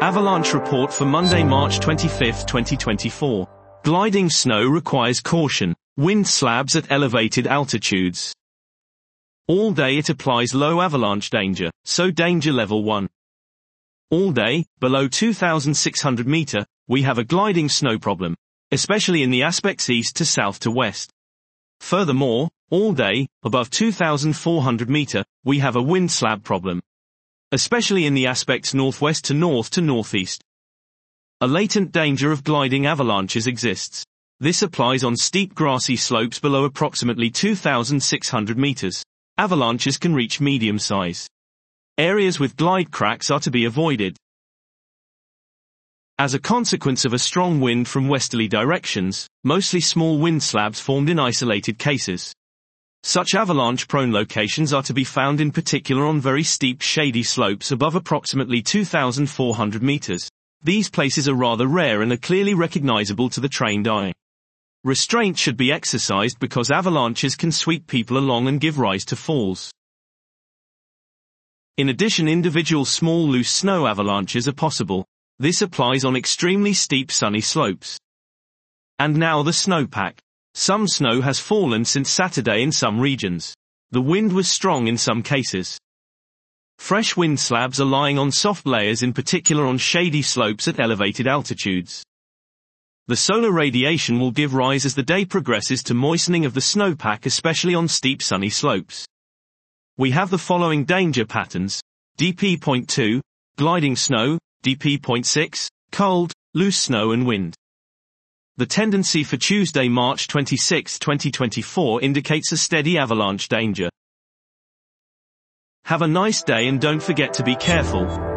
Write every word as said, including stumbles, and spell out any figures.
Avalanche report for Monday, March twenty-fifth, twenty twenty-four. Gliding snow requires caution. Wind slabs at elevated altitudes. All day it applies low avalanche danger, so danger level one. All day, below two thousand six hundred meter, we have a gliding snow problem, especially in the aspects east to south to west. Furthermore, all day, above two thousand four hundred meter, we have a wind slab problem, especially in the aspects northwest to north to northeast. A latent danger of gliding avalanches exists. This applies on steep grassy slopes below approximately two thousand six hundred meters. Avalanches can reach medium size. Areas with glide cracks are to be avoided. As a consequence of a strong wind from westerly directions, mostly small wind slabs formed in isolated cases. Such avalanche-prone locations are to be found in particular on very steep shady slopes above approximately two thousand four hundred meters. These places are rather rare and are clearly recognizable to the trained eye. Restraint should be exercised because avalanches can sweep people along and give rise to falls. In addition, individual small loose snow avalanches are possible. This applies on extremely steep sunny slopes. And now the snowpack. Some snow has fallen since Saturday in some regions. The wind was strong in some cases. Fresh wind slabs are lying on soft layers, in particular on shady slopes at elevated altitudes. The solar radiation will give rise as the day progresses to moistening of the snowpack, especially on steep sunny slopes. We have the following danger patterns: D P zero point two, gliding snow, D P zero point six, cold, loose snow and wind. The tendency for Tuesday, March twenty-sixth, twenty twenty-four indicates a steady avalanche danger. Have a nice day and don't forget to be careful.